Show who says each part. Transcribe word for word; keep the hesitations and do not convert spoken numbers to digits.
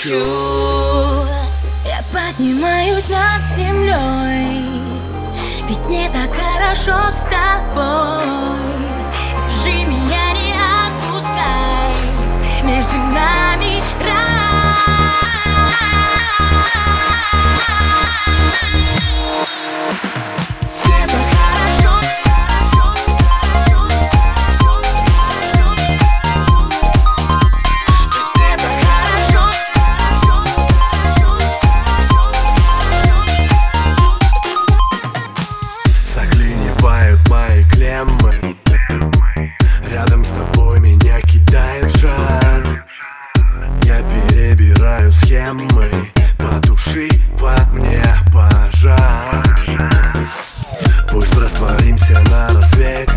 Speaker 1: хочу. Я поднимаюсь над землей, ведь мне так хорошо с тобой. Держи меня, не отпускай, между нами рай.
Speaker 2: Мои клеммы, рядом с тобой меня кидает в жар. Я перебираю схемы, потуши во мне пожар. Пусть растворимся на рассвете,